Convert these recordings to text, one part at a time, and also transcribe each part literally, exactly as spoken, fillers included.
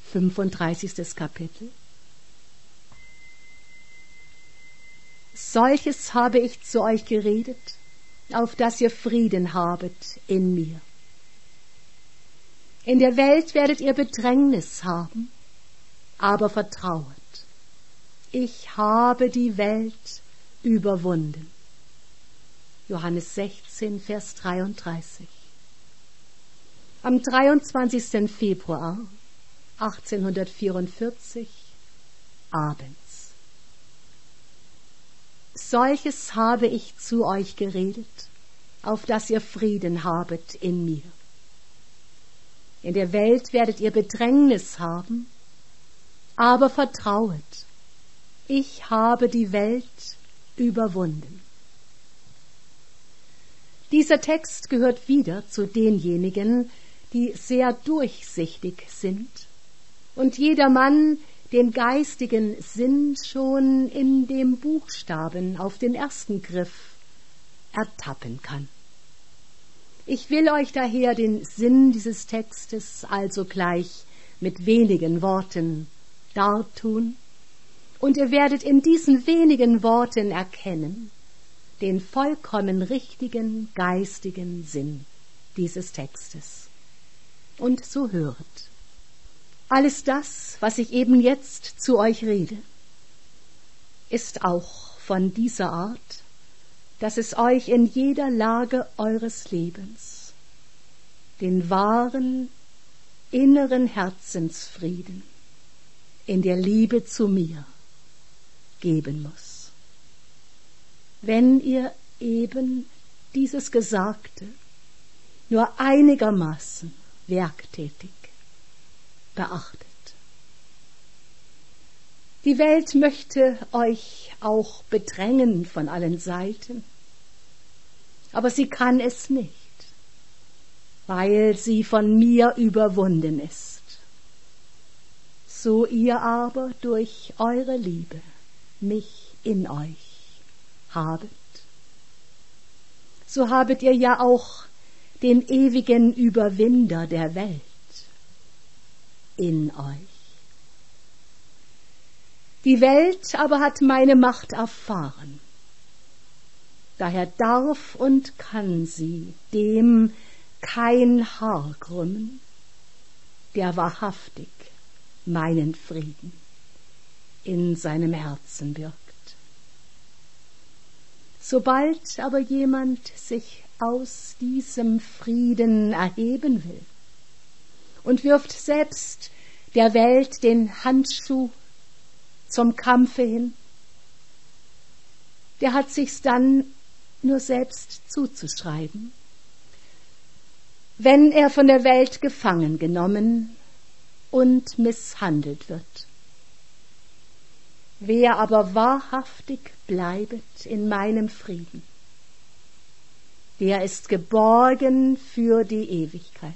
fünfunddreißigstes Kapitel. Solches habe ich zu euch geredet, auf dass ihr Frieden habet in mir. In der Welt werdet ihr Bedrängnis haben, aber vertrauet. Ich habe die Welt überwunden. Johannes sechzehn, Vers dreiunddreißig. Am dreiundzwanzigsten Februar achtzehnhundertvierundvierzig, abends. Solches habe ich zu euch geredet, auf dass ihr Frieden habet in mir. In der Welt werdet ihr Bedrängnis haben, aber vertrauet. Ich habe die Welt überwunden. Dieser Text gehört wieder zu denjenigen, die sehr durchsichtig sind und jedermann den geistigen Sinn schon in dem Buchstaben auf den ersten Griff ertappen kann. Ich will euch daher den Sinn dieses Textes also gleich mit wenigen Worten dartun, und ihr werdet in diesen wenigen Worten erkennen den vollkommen richtigen geistigen Sinn dieses Textes. Und so höret. Alles das, was ich eben jetzt zu euch rede, ist auch von dieser Art, dass es euch in jeder Lage eures Lebens den wahren inneren Herzensfrieden in der Liebe zu mir geben muss. Wenn ihr eben dieses Gesagte nur einigermaßen werktätig beachtet. Die Welt möchte euch auch bedrängen von allen Seiten, aber sie kann es nicht, weil sie von mir überwunden ist. So ihr aber durch eure Liebe mich in euch habet, so habet ihr ja auch den ewigen Überwinder der Welt in euch. Die Welt aber hat meine Macht erfahren. Daher darf und kann sie dem kein Haar krümmen, der wahrhaftig meinen Frieden in seinem Herzen birgt. Sobald aber jemand sich aus diesem Frieden erheben will und wirft selbst der Welt den Handschuh zum Kampfe hin, der hat sich's dann nur selbst zuzuschreiben, wenn er von der Welt gefangen genommen und misshandelt wird. Wer aber wahrhaftig bleibet in meinem Frieden, der ist geborgen für die Ewigkeit.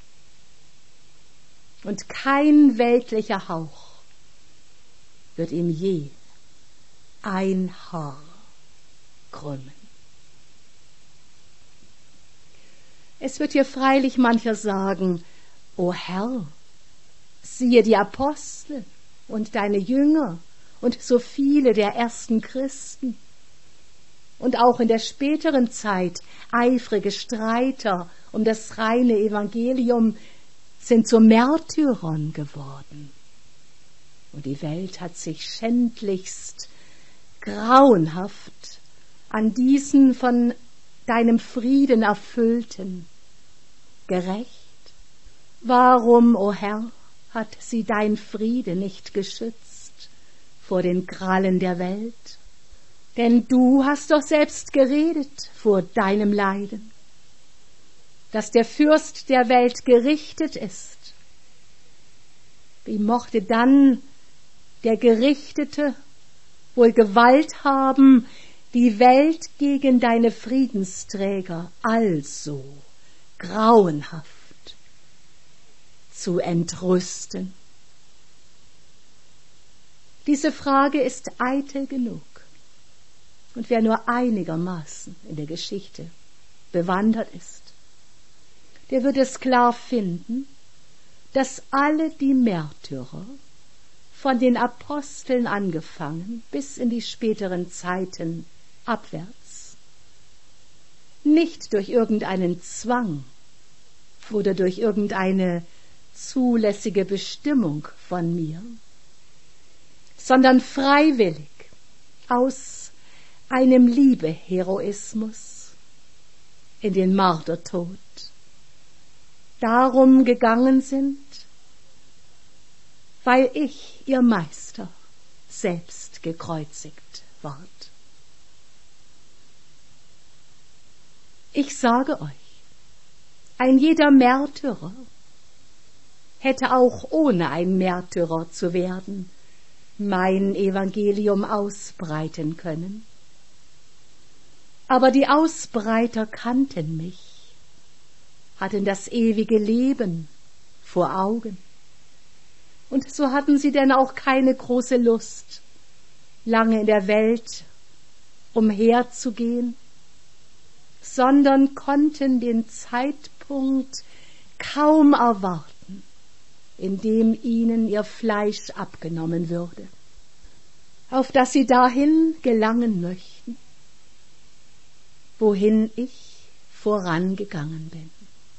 Und kein weltlicher Hauch wird ihm je ein Haar krümmen. Es wird hier freilich mancher sagen, o Herr, siehe die Apostel und deine Jünger und so viele der ersten Christen und auch in der späteren Zeit eifrige Streiter um das reine Evangelium sind zu Märtyrern geworden. Und die Welt hat sich schändlichst, grauenhaft an diesen von deinem Frieden erfüllten gerecht. Warum, o Herr, hat sie dein Friede nicht geschützt vor den Krallen der Welt? Denn du hast doch selbst geredet vor deinem Leiden, dass der Fürst der Welt gerichtet ist. Wie mochte dann der Gerichtete wohl Gewalt haben, die Welt gegen deine Friedensträger also grauenhaft zu entrüsten? Diese Frage ist eitel genug. Und wer nur einigermaßen in der Geschichte bewandert ist, der wird es klar finden, dass alle die Märtyrer, von den Aposteln angefangen bis in die späteren Zeiten abwärts, nicht durch irgendeinen Zwang oder durch irgendeine zulässige Bestimmung von mir, sondern freiwillig aus einem Liebeheroismus in den Martertod darum gegangen sind, weil ich, ihr Meister, selbst gekreuzigt ward. Ich sage euch, ein jeder Märtyrer hätte auch ohne ein Märtyrer zu werden mein Evangelium ausbreiten können. Aber die Ausbreiter kannten mich, hatten das ewige Leben vor Augen. Und so hatten sie denn auch keine große Lust, lange in der Welt umherzugehen, sondern konnten den Zeitpunkt kaum erwarten, in dem ihnen ihr Fleisch abgenommen würde, auf das sie dahin gelangen möchten, wohin ich vorangegangen bin.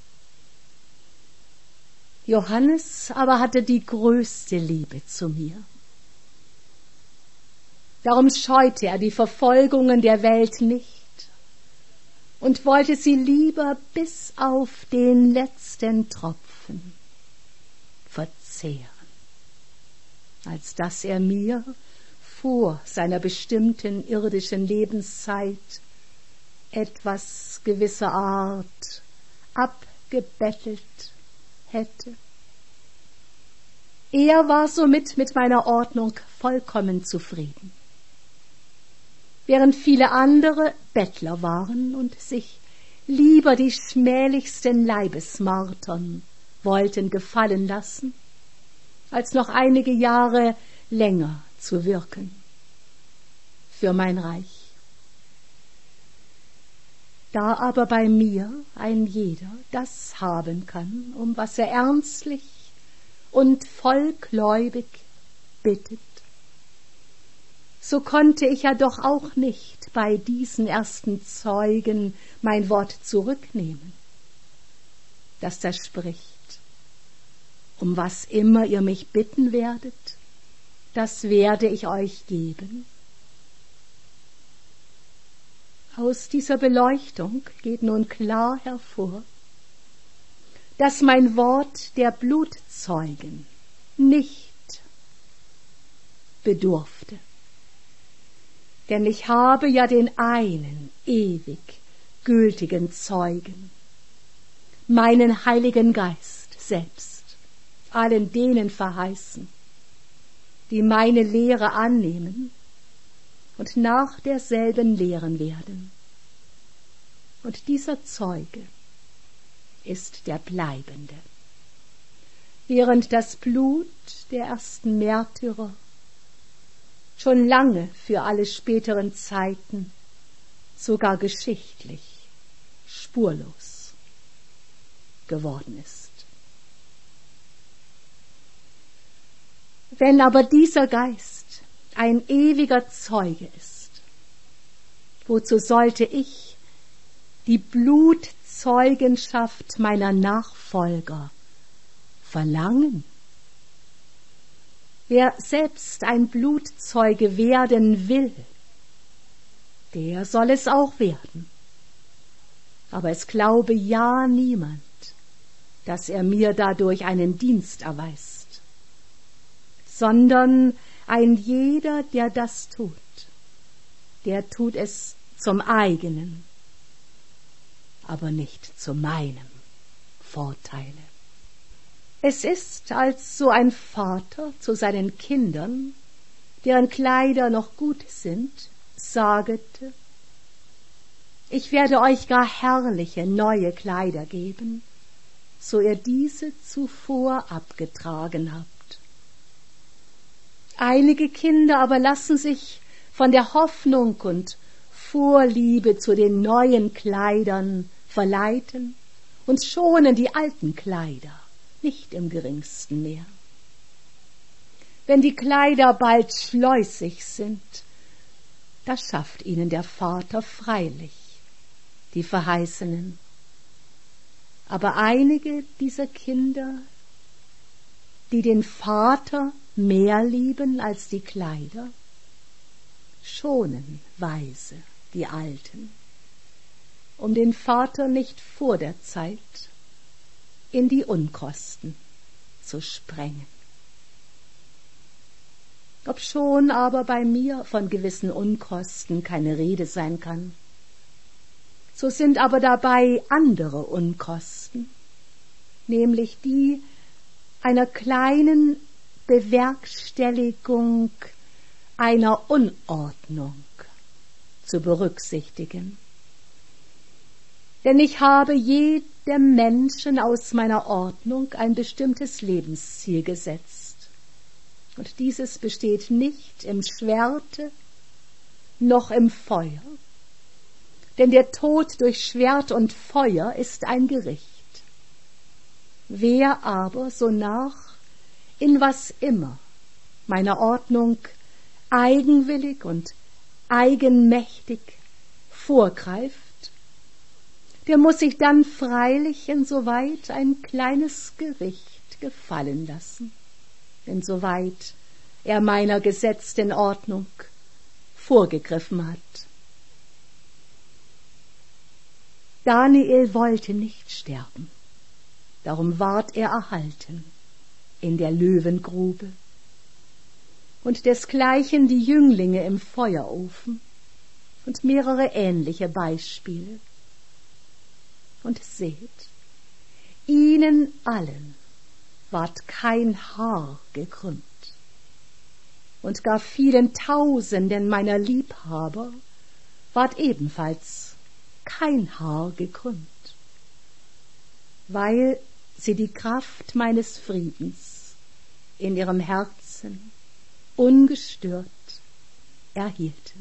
Johannes aber hatte die größte Liebe zu mir. Darum scheute er die Verfolgungen der Welt nicht und wollte sie lieber bis auf den letzten Tropfen verzehren, als dass er mir vor seiner bestimmten irdischen Lebenszeit etwas gewisser Art abgebettelt hätte. Er war somit mit meiner Ordnung vollkommen zufrieden, während viele andere Bettler waren und sich lieber die schmählichsten Leibesmartern wollten gefallen lassen, als noch einige Jahre länger zu wirken für mein Reich. Da aber bei mir ein jeder das haben kann, um was er ernstlich und vollgläubig bittet, so konnte ich ja doch auch nicht bei diesen ersten Zeugen mein Wort zurücknehmen, das da spricht: Um was immer ihr mich bitten werdet, das werde ich euch geben. Aus dieser Beleuchtung geht nun klar hervor, dass mein Wort der Blutzeugen nicht bedurfte. Denn ich habe ja den einen ewig gültigen Zeugen, meinen Heiligen Geist selbst, allen denen verheißen, die meine Lehre annehmen und nach derselben lehren werden. Und dieser Zeuge ist der Bleibende, während das Blut der ersten Märtyrer schon lange für alle späteren Zeiten, sogar geschichtlich, spurlos geworden ist. Wenn aber dieser Geist ein ewiger Zeuge ist, wozu sollte ich die Blutzeugenschaft meiner Nachfolger verlangen? Wer selbst ein Blutzeuge werden will, der soll es auch werden. Aber es glaube ja niemand, dass er mir dadurch einen Dienst erweist, sondern ein jeder, der das tut, der tut es zum eigenen, aber nicht zu meinem Vorteile. Es ist, als so ein Vater zu seinen Kindern, deren Kleider noch gut sind, sagete: Ich werde euch gar herrliche neue Kleider geben, so ihr diese zuvor abgetragen habt. Einige Kinder aber lassen sich von der Hoffnung und Vorliebe zu den neuen Kleidern verleiten und schonen die alten Kleider nicht im geringsten mehr. Wenn die Kleider bald schleusig sind, da schafft ihnen der Vater freilich die Verheißenen. Aber einige dieser Kinder, die den Vater mehr lieben als die Kleider, schonen weise die Alten, um den Vater nicht vor der Zeit in die Unkosten zu sprengen. Obschon aber bei mir von gewissen Unkosten keine Rede sein kann, so sind aber dabei andere Unkosten, nämlich die einer kleinen Bewerkstelligung einer Unordnung zu berücksichtigen. Denn ich habe jedem Menschen aus meiner Ordnung ein bestimmtes Lebensziel gesetzt. Und dieses besteht nicht im Schwerte noch im Feuer. Denn der Tod durch Schwert und Feuer ist ein Gericht. Wer aber sonach in was immer meiner Ordnung eigenwillig und eigenmächtig vorgreift, der muss sich dann freilich insoweit ein kleines Gericht gefallen lassen, insoweit er meiner gesetzten Ordnung vorgegriffen hat. Daniel wollte nicht sterben, darum ward er erhalten in der Löwengrube, und desgleichen die Jünglinge im Feuerofen und mehrere ähnliche Beispiele. Und seht, ihnen allen ward kein Haar gekrümmt, und gar vielen Tausenden meiner Liebhaber ward ebenfalls kein Haar gekrümmt, weil sie die Kraft meines Friedens in ihrem Herzen ungestört erhielten.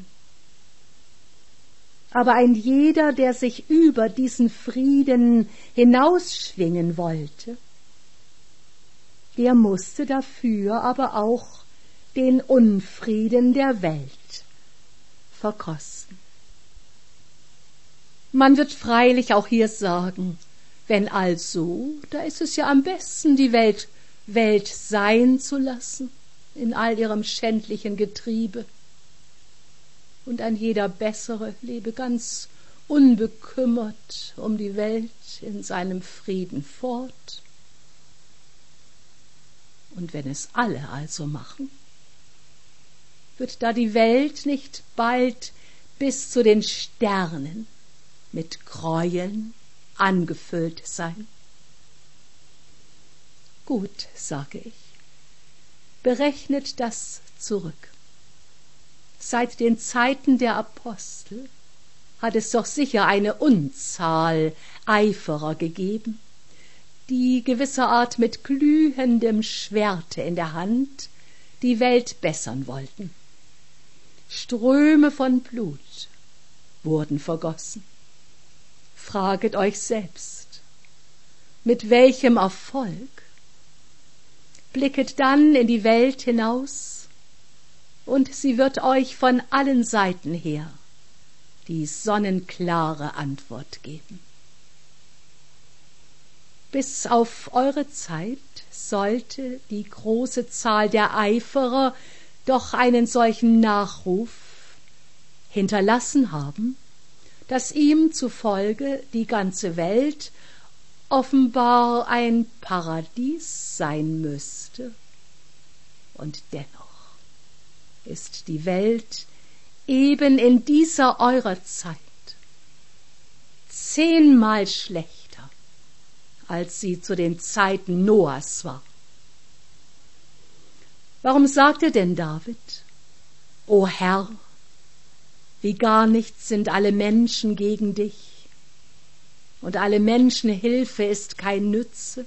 Aber ein jeder, der sich über diesen Frieden hinausschwingen wollte, der musste dafür aber auch den Unfrieden der Welt verkosten. Man wird freilich auch hier sagen, wenn also, da ist es ja am besten, die Welt Welt sein zu lassen, in all ihrem schändlichen Getriebe, und ein jeder Bessere lebe ganz unbekümmert um die Welt in seinem Frieden fort. Und wenn es alle also machen, wird da die Welt nicht bald bis zu den Sternen mit Gräueln angefüllt sein? Gut, sage ich, berechnet das zurück. Seit den Zeiten der Apostel hat es doch sicher eine Unzahl Eiferer gegeben, die gewisserart mit glühendem Schwerte in der Hand die Welt bessern wollten. Ströme von Blut wurden vergossen. Fraget euch selbst, mit welchem Erfolg? Blicket dann in die Welt hinaus, und sie wird euch von allen Seiten her die sonnenklare Antwort geben. Bis auf eure Zeit sollte die große Zahl der Eiferer doch einen solchen Nachruf hinterlassen haben, dass ihm zufolge die ganze Welt offenbar ein Paradies sein müsste. Und dennoch ist die Welt eben in dieser eurer Zeit zehnmal schlechter, als sie zu den Zeiten Noahs war. Warum sagte denn David, O Herr, wie gar nichts sind alle Menschen gegen dich, und alle Menschenhilfe ist kein Nütze?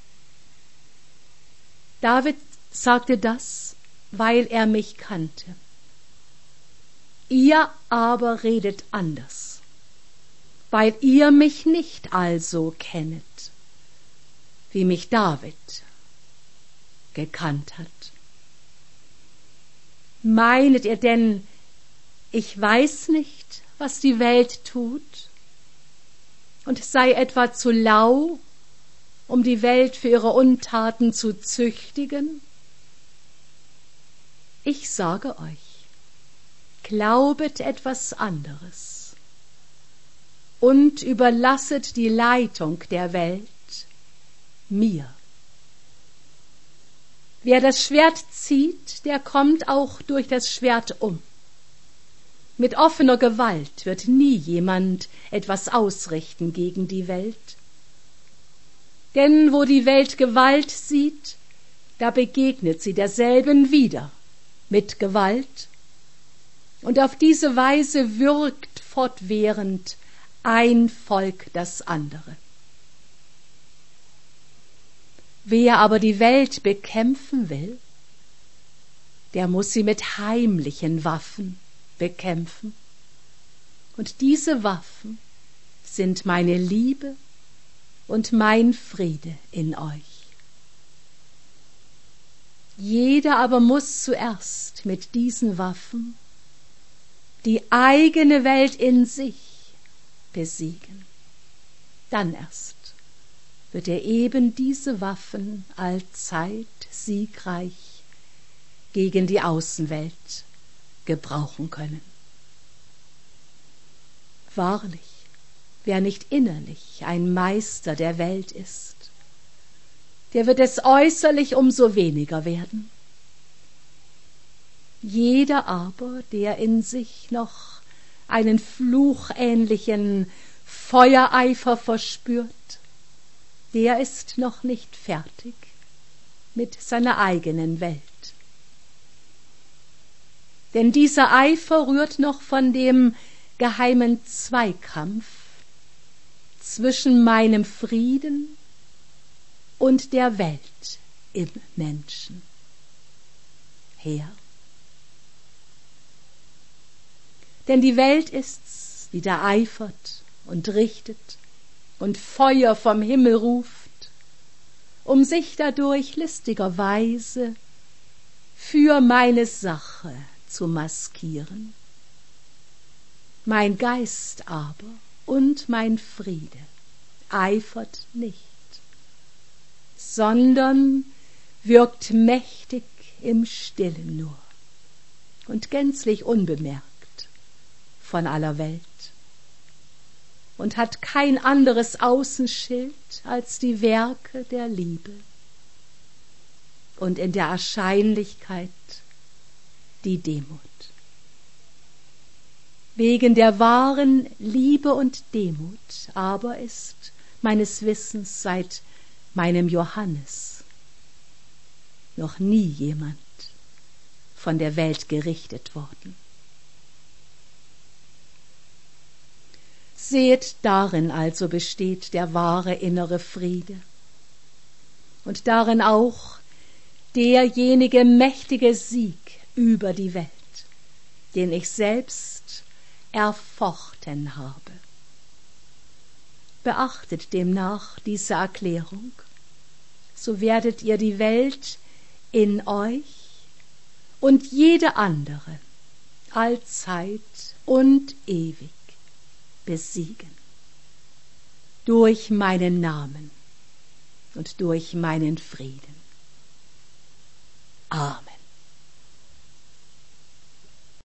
David sagte das, weil er mich kannte. Ihr aber redet anders, weil ihr mich nicht also kennet. wie mich David gekannt hat. Meinet ihr denn, ich weiß nicht, was die Welt tut, und sei etwa zu lau, um die Welt für ihre Untaten zu züchtigen? Ich sage euch, glaubet etwas anderes und überlasset die Leitung der Welt mir. Wer das Schwert zieht, der kommt auch durch das Schwert um. Mit offener Gewalt wird nie jemand etwas ausrichten gegen die Welt. Denn wo die Welt Gewalt sieht, da begegnet sie derselben wieder mit Gewalt. Und auf diese Weise wirkt fortwährend ein Volk das andere. Wer aber die Welt bekämpfen will, der muss sie mit heimlichen Waffen bekämpfen. Und diese Waffen sind meine Liebe und mein Friede in euch. Jeder aber muss zuerst mit diesen Waffen die eigene Welt in sich besiegen. Dann erst wird er eben diese Waffen allzeit siegreich gegen die Außenwelt gebrauchen können. Wahrlich, wer nicht innerlich ein Meister der Welt ist, der wird es äußerlich umso weniger werden. Jeder aber, der in sich noch einen fluchähnlichen Feuereifer verspürt, der ist noch nicht fertig mit seiner eigenen Welt. Denn dieser Eifer rührt noch von dem geheimen Zweikampf zwischen meinem Frieden und der Welt im Menschen her. Denn die Welt ist's, die da eifert und richtet und Feuer vom Himmel ruft, um sich dadurch listigerweise für meine Sache zu maskieren. Mein Geist aber und mein Friede eifert nicht, sondern wirkt mächtig im Stillen nur und gänzlich unbemerkt von aller Welt und hat kein anderes Außenschild als die Werke der Liebe und in der Erscheinlichkeit die Demut. Wegen der wahren Liebe und Demut aber ist meines Wissens seit meinem Johannes noch nie jemand von der Welt gerichtet worden. Seht, darin also besteht der wahre innere Friede und darin auch derjenige mächtige Sieg über die Welt, den ich selbst erfochten habe. Beachtet demnach diese Erklärung, so werdet ihr die Welt in euch und jede andere allzeit und ewig besiegen. Durch meinen Namen und durch meinen Frieden.